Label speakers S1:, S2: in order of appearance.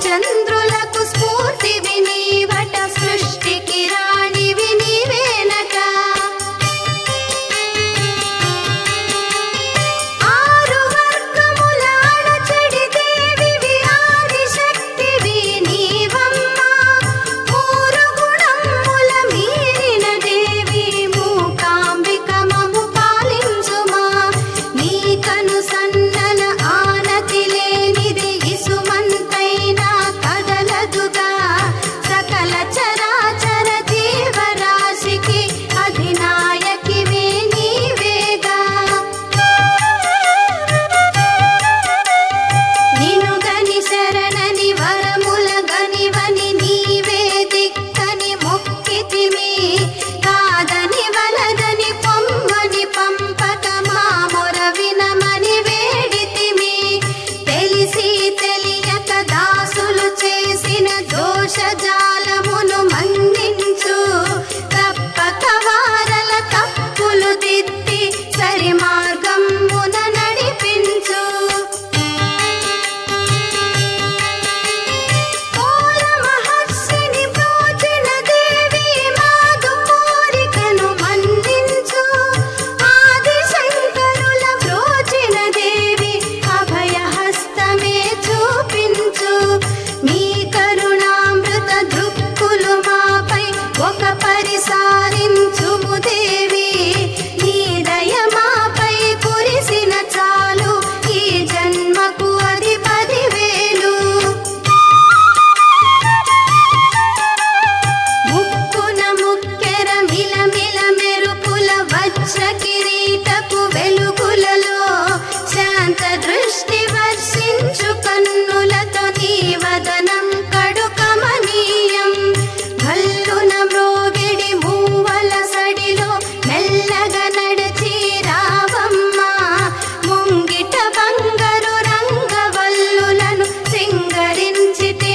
S1: చంద్రులకు స్ఫూర్తివి నీవట, సృష్టికి రాణివి నీవేనట. ఆరు వర్గముల అణచెడి దేవివి, ఆదిశక్తివి నీవమ్మ. మూరు గుణముల మీరిన దేవి, మూకాంబిక మము పాలించుమా. నీ కను సన్నల ఆనతి లేనిది ఇసుమంతైనా కదలదుగా. సకల చరాచర జీవరాశికి అధినాయకివే నీవేగా. నిను గని శరణని వరముల గనివని, నీవే దిక్కని మొక్కితిమి. కాదని వలదని పొమ్మని పంపక మా మొర వినమని వేడితిమి. తెలిసి తెలియక దాసులు చేసిన దోషజాలమును మన్నించు. తప్పక వారల తప్పులు దిద్ది సరి మార్గమున నడిపించు. కోల మహర్షిని ప్రోచిన దేవి, మాదు కోరికను మన్నించు. ఆదిశంకరుల ప్రోచిన దేవి, అభయహస్తమే చూపించు. మీ కరుణామృత దృక్కులు మాపై ఒక పరిసారించుము దేవి. నీ దయ మాపై కురిసిన చాలు, ఈ జన్మకు అది 10,000. ముక్కున ముక్కెర మిలమిల మెరుపుల వజ్ర కిరీటపు వెలుగులలో, శాంత దృష్టి వర్షించు కన్నులతో నీ వదనం కడు కమనీయం. భల్లున మ్రోగిడి మూవల సడిలో మెల్లగా నడిచి రావమ్మ. ముంగిట బంగారు రంగవల్లులను సింగరించితి